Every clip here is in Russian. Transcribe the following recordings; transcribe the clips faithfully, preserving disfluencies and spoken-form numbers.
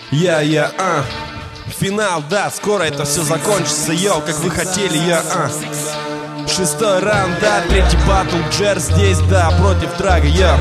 Я, я, а Финал, да, скоро это все закончится, йоу, как вы хотели, я, а Шестой раунд, да, третий батл, Джер здесь, да, против Драга, я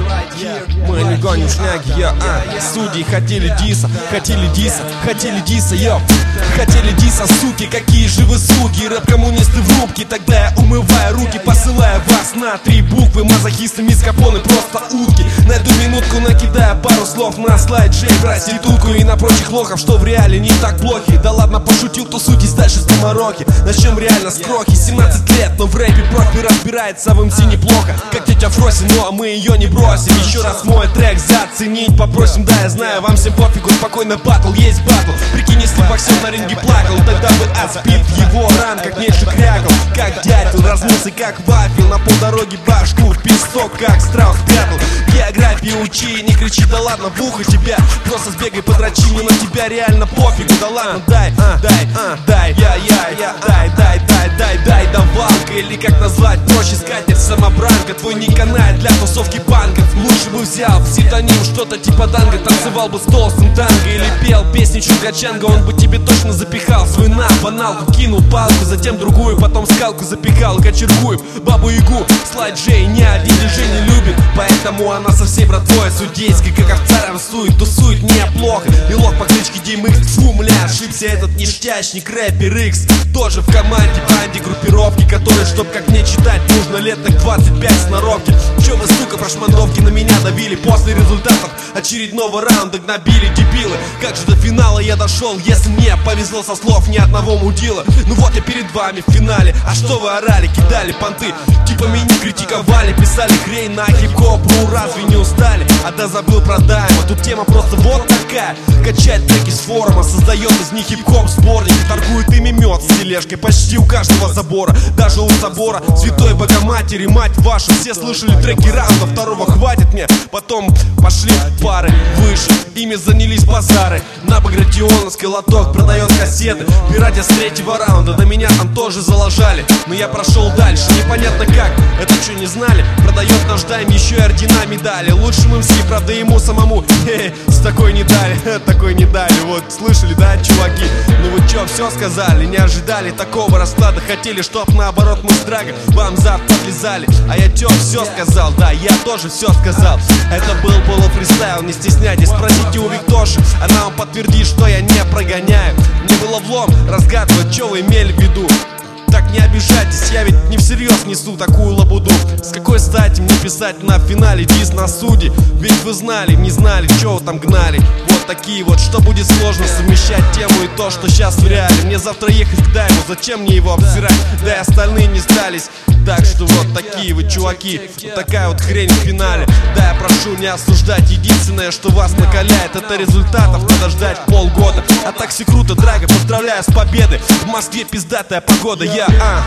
Мы не гоним шняги, я, а Судьи хотели диса, хотели диса, хотели диса, я Хотели диса, суки, какие же вы суки. Рэп-коммунисты в рубке, тогда я умываю руки, посылая вас на три буквы. Мазохисты, мискапоны, просто утки. На эту минутку накидая пару слов на слайд Джей, проститутку и на прочих лохов, что в реале не так плохи. Да ладно, пошутил, тусуйтесь дальше с помороки. Начнем реально с крохи, семнадцать лет, но в рэпе профи разбирается в эм си неплохо. Как тетя Фроси, ну а мы ее не бросим. Еще раз мой трек заценить попросим. Да, я знаю, вам всем пофигу, спокойно батл, есть батл. Прикинь, если боксер на ринге плакал, тогда бы отспит в его ранках меньше крякал. Как дятел, размылся как вафел, на полдороги башку в песок, как страус прятал. Географии учи, не кричи, да ладно, в ухо тебя. Просто сбегай, подрочи, мне на тебя реально пофигу. Да ладно, дай, а, дай, а, дай, я, я, я, дай, дай, дай, дай, дай, давалка. Или как назвать проще, скатерть самобранка. Твой не канает для тусовки панков. Лучше бы взял псевдоним, что-то типа данго. Танцевал бы с толстым танго или пел песни Чунга-Чанга. Он бы тебе точно запихал свой на баналку, кинул палку, затем другую, потом скалку запихал. Кочергуем бабу-ягу, слайд Джей ни один диджей не любит, поэтому она со всей братвой судейской, как овца рамсует, тусует неплохо. И лох по кличке Дим Икс, фу, мля, ошибся этот ништячник, рэпер Икс. Тоже в команде, банде, группировки, которые, чтоб как мне читать, нужно лет так двадцать пять сноровки. Че вы, сука, прошмандовки на меня давили? После результатов очередного раунда гнобили дебилы. Как же до финала я дошел, если мне повезло со слов ни одного мудила? Ну вот я перед вами в финале, а что вы орали, кидали понты, типа меня критиковали, писали хрень на хип-хоп, ну разве не устали? А да забыл про дайма, тут тема просто вот такая. Качать треки с форума, создает из них хип-хоп сборник. Торгует ими мед с тележкой почти у каждого забора, даже у собора Святой Богоматери, мать вашу. Все слышали треки раунда, второго хватит мне. Потом пошли пары выше, ими занялись базары. На Багратионовской лоток продает кассеты. Пиратя с третьего раунда, на меня там тоже заложали. Но я прошел дальше, непонятно как, это что не знали? Продает наш дайм еще и ордена, медали. Лучшим эм си, правда ему самому хе-хе, с такой не дали, такой не дали. Вот, слышали, да, чуваки? Ну вы что, все сказали? Не ожидали такого расклада? Хотели, чтоб наоборот мы с Драго вам зад подлезали. А я чё, все сказал, да, я тоже все сказал. Это был полуфристайл, не стесняйтесь, спросите у Виктоши, она вам подтвердит, что я не прогоняю. Не было влом разгадывать, что вы имели в виду. Так не обижайтесь, я ведь не всерьез несу такую лабуду. С какой стати мне писать на финале дис на суде? Ведь вы знали, не знали, чё вы там гнали. Вот такие вот, что будет сложно совмещать тему и то, что сейчас в реале. Мне завтра ехать к дайму, зачем мне его обсирать? Да и остальные не сдались. Так что вот такие вы чуваки, вот такая вот хрень в финале. Да, я прошу не осуждать, единственное, что вас накаляет, это результатов надо ждать полгода. А так все круто, Драго, поздравляю с победой. В Москве пиздатая погода, я, а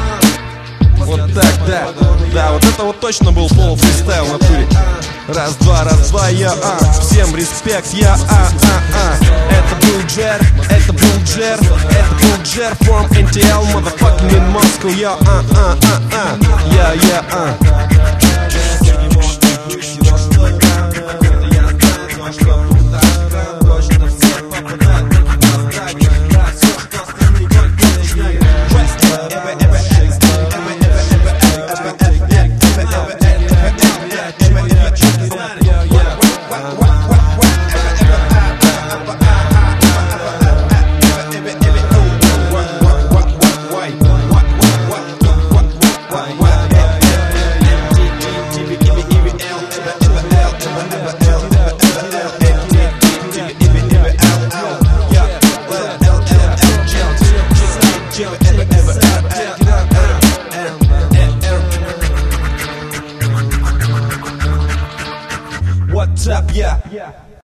вот так, да, да, вот это вот точно был полуфристайл в натуре. Раз, два, раз, два, я, а всем респект, я, а, а, а это был Джер, это был Джер, это был Джер from эн ти эл, motherfucking in Moscow, я, а, а, а, а я, я, а